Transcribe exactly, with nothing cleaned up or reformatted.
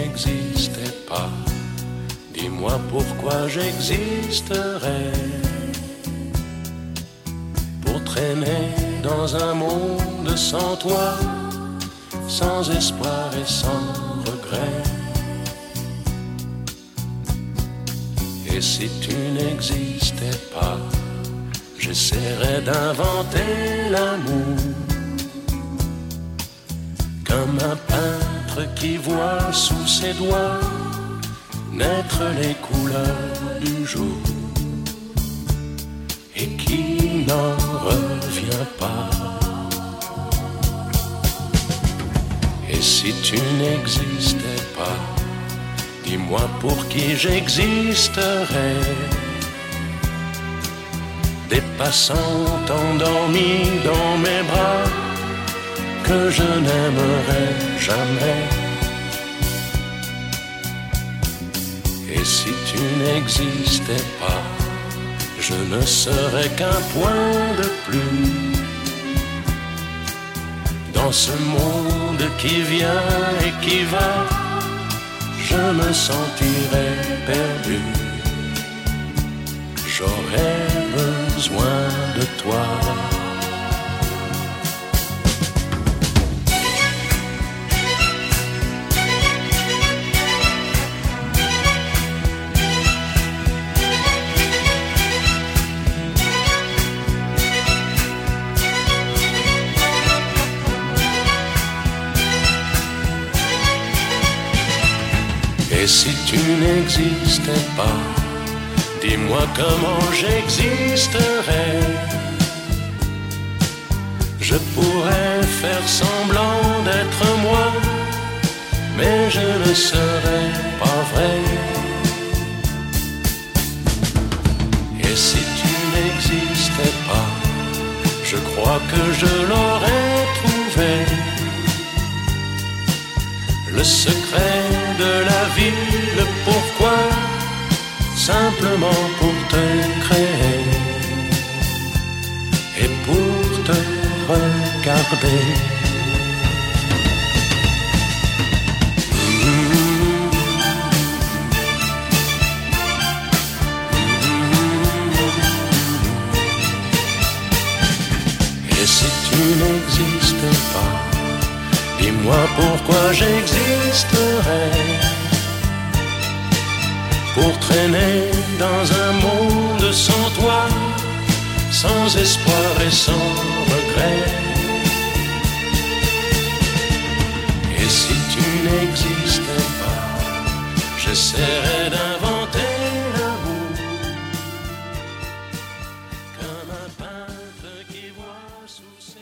n'existais pas, dis-moi pourquoi j'existerais. Pour traîner dans un monde sans toi, sans espoir et sans regret. Et si tu n'existais pas, j'essaierais d'inventer l'amour, comme un peintre qui voit sous ses doigts naître les couleurs du jour et qui n'en revient pas. Et si tu n'existais pas, dis-moi pour qui j'existerais. Des passants endormis dans mes bras que je n'aimerais jamais. Et si tu n'existais pas, je ne serais qu'un point de plus dans ce monde qui vient et qui va. Je me sentirais perdu. J'aurais besoin de toi. Et si tu n'existais pas, dis-moi comment j'existerais. Je pourrais faire semblant d'être moi, mais je ne serais pas vrai. Et si tu n'existais pas, je crois que je l'aurais trouvé. Le secret de la vie, le pourquoi, simplement pour te créer et pour te regarder. Et si tu n'existais pas, dis-moi pourquoi j'existerais. Pour traîner dans un monde sans toi, sans espoir et sans regret. Et si tu n'existais pas, j'essaierais d'inventer l'amour, comme un peintre qui voit sous